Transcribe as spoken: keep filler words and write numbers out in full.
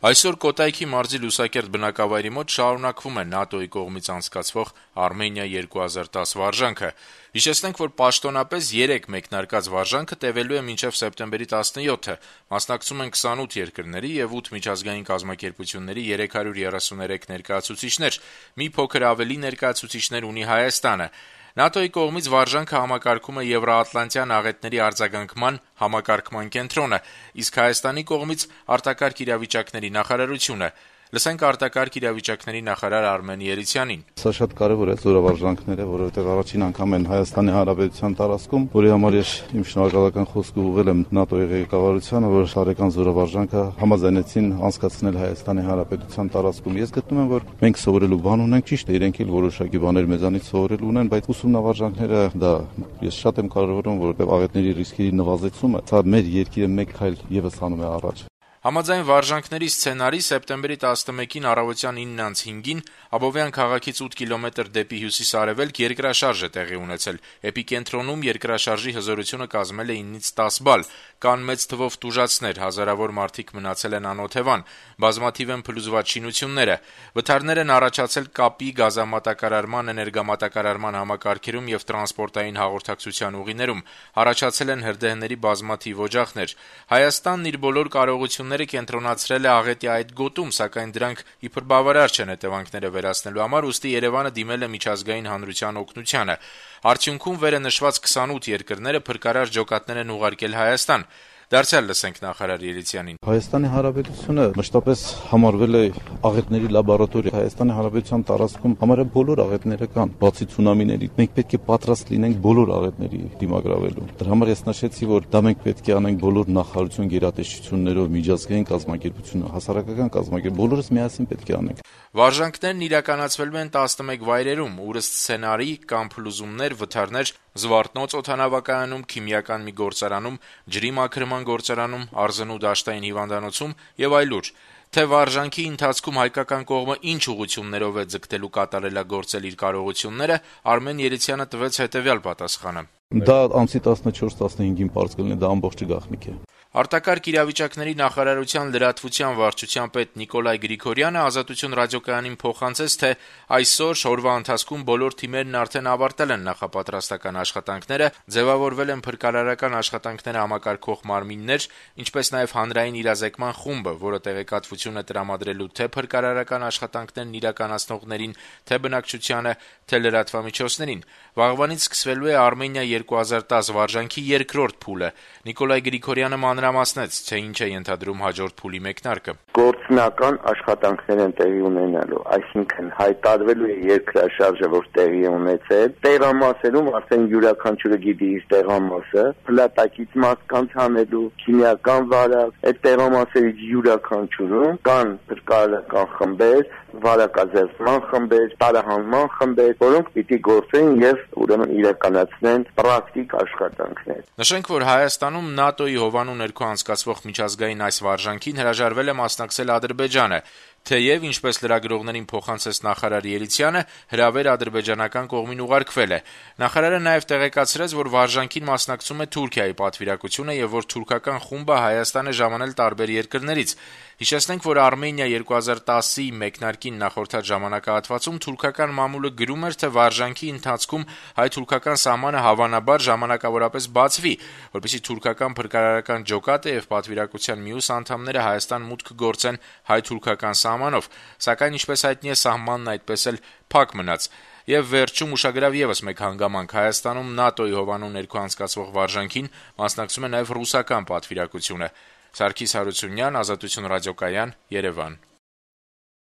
Այսօր Կոտայքի մարզի Լուսակերտ բնակավայրի մոտ շարունակվում է ՆԱՏՕ-ի կողմից անցկացվող Արմենիա երկու հազար դաս վարժանքը։ Հիշեցնենք, որ պաշտոնապես երեք մեկնարկած վարժանքը տևելու է մինչև սեպտեմբերի տասնյոթը։ Մասնակցում են քսանութ երկրների եւ ութ միջազգային կազմակերպությունների երեք հարյուր երեսուներեք ներկայացուցիչներ։ Մի փոքր ավելի ներկայացուցիչներ ունի Հայաստանը։ ՆԱՏՕ-ի կողմից վարժանքը համակարգում է Եվրոատլանտյան աղետների արձագանքման համակարգման կենտրոնը, իսկ Հայաստանի կողմից արտակարգ իրավիճակների նախարարությունը։ Լսենք արտակարգ իրավիճակների նախարար Արմեն Երիցյանին։ Սա շատ կարևոր է զորավարժանքները, որովհետև առաջին անգամ են Հայաստանի Հանրապետության տարածքում, որի համար ես իմ շնորհակալական խոսքը ուղղել եմ ՆԱՏՕ-ի ղեկավարությանը, որ տարեկան զորավարժանքը համաձայնեցին անցկացնել Հայաստանի Հանրապետության տարածքում։ Ես գտնում եմ, որ մենք սովորելու բան ունենք, ճիշտ է, իրենք էլ որոշակի բաներ մեզանից սովորելու ունեն, բայց ուսումնավարժանքները դա ես շատ եմ կարևորում, որովհետև աղետների ռիսկերի նվազեցումը, սա մեր երկիրը մեկ քայլ եւս անում է առաջ։ Համաձայն վարժանքների սցենարի սեպտեմբերի տասնմեկին առավոտյան իննից հինգին Աբովյան քաղաքից ութ կիլոմետր դեպի հյուսիս-արևելք երկրաշարժ է տեղի ունեցել։ Էպիկենտրոնում երկրաշարժի հզորությունը կազմել է իննից տաս բալ։ Կան մեծ թվով տուժածներ, հազարավոր մարդիկ մնացել են անօթևան, բազմաթիվ են փլուզված շինությունները։ Վթարներ են առաջացել կապի, գազամատակարարման, էներգամատակարարման համակարգերում եւ տրանսպորտային հաղորդակցության ուղիներում։ Առաջացել են հրդեհների բազմաթիվ օջախներ։ Հայաստանն իր բոլոր կարողությունները կենտրոնացրել է աղետի այդ գոտում, սակայն դրանք իբր բավարար չեն հետևանքները վերացնելու համար, ուստի Երևանը դիմել է միջազգային հանրության օգնությանը։ Արդյունքում վերը նշված քսանութ երկրները փրկարար ջոկատներ են ուղարկել Հայաստան։ Դարձյալ լսենք նախարար Երիցյանին։ Հայաստանի Հանրապետությունը մշտապես համարվել է աղետների լաբորատորիա։ Հայաստանի Հանրապետության տարածքում համարյա բոլոր աղետները կան, բացի ցունամիների։ Մենք պետք է պատրաստ լինենք բոլոր աղետների դիմագրավելու։ Դրա համար ես նշեցի, որ դա մենք պետք է անենք բոլոր նախարարություն գերատեսչություններով, միջազգային կազմակերպություն, հասարակական կազմակերպություն, բոլորս միասին պետք է անենք։ Վարժանքներն իրականացվելու են տասնմեկ վայրերում, ուր սցենարի կամ փլուզումներ, վթարներ Զվարթնոց օդանավակայանում, քիմիական մի գործարանում, ջրի մաքրման գործարանում, Արզնու դաշտային հիվանդանոցում եւ այլուր։ Թե վարժանքի ընթացքում հայկական կողմը ինչ ուղղություններով է ձգտելու կատարելագործել իր կարողությունները, Արմեն Երիցյանը տվեց հետեւյալ պատասխանը. Դա ամսի տասնչորս տասնհինգին պարզ կլինի, դա ամբողջը գաղտնիք է։ Արտակարգ իրավիճակների նախարարության լրատվության վարչության պետ Նիկոլայ Գրիգորյանը Ազատություն ռադիոկայանին փոխանցեց, թե այսօր շորվա ընթացքում բոլոր թիմերն արդեն ավարտել են նախապատրաստական աշխատանքները, ձևավորվել են փրկարարական աշխատանքները համակարգող մարմիններ, ինչպես նաև հանրային իրազեկման խումբը, որը տեղեկատվություն է տրամադրելու թե փրկարարական աշխատանքներն իրականացնողներին, թե բնակչությանը, թե լրատվամիջոցներին։ Վաղվանից սկսվելու է Արմենիա երկու հազար դաս վարժանքի երկրորդ փուլը։ Նիկոլայ Գրիգորյանը մանրամասնեց, թե ինչ է ենթադրում հաջորդ փուլի մեկնարկը։ Գործնական աշխատանքներ են տեղի ունենալու, այսինքն հայտարարվելու է երկրաշարժը, որ տեղի է ունեցել, տեղամասերում արդեն յուրաքանչյուրը գիտի իր տեղամասը, փլատակից մաս կանցանելու, քիմիական վարակ, այդ տեղամասերից յուրաքանչյուրում կան փրկարարական խմբեր, վարակազերծման խմբեր, տարահանման խմբեր, որոնք պիտի գործեն եւ ուրեմն իրականացնեն պրակտիկ աշխատանքներ։ Նշենք, որ Հայաստանում ՆԱՏՕ-ի հովանու ներքո անցկացվող միջազգային այս վարժանքին հրաժարվել է մասնակցել Ադրբեջանը, թեև, ինչպես լրագրողներին փոխանցեց նախարար Երիցյանը, հրավեր ադրբեջանական կողմին ուղարկվել է։ Նախարարը նաև տեղեկացրեց, որ վարժանքին մասնակցում է Թուրքիայի պատվիրակությունը եւ որ թուրքական խումբը Հայաստան է ժամանել տարբեր երկրներից։ Հիշեցնենք, որ Արմենիա երկու հազար տասի մեկնարկին նախորդած ժամանակահատվածում թուրքական մամուլը գրում էր, թե վարժանքի ընթացքում հայ-թուրքական սահմանը հավանաբար ժամանակավորապես բացվի, որպեսզի թուրքական փրկարարական ջոկատը եւ պատվիրակության մյուս անդամները Հայաստան մուտք գործեն հայ-թուրքական սահմանով, սակայն ինչպես հայտնի է, սահմանն այդպես էլ փակ մնաց։ Եվ վերջում ուշագրավ եւս մեկ հանգամանք. Հայաստանում ՆԱՏՕ-ի հովանու ներքո անցկացվող վարժանքին մասնակցում է նաեւ ռուսական պատվիրակությունը։ Սարգիս Հարությունյան, Ազատություն ռադիոկայան, Երևան։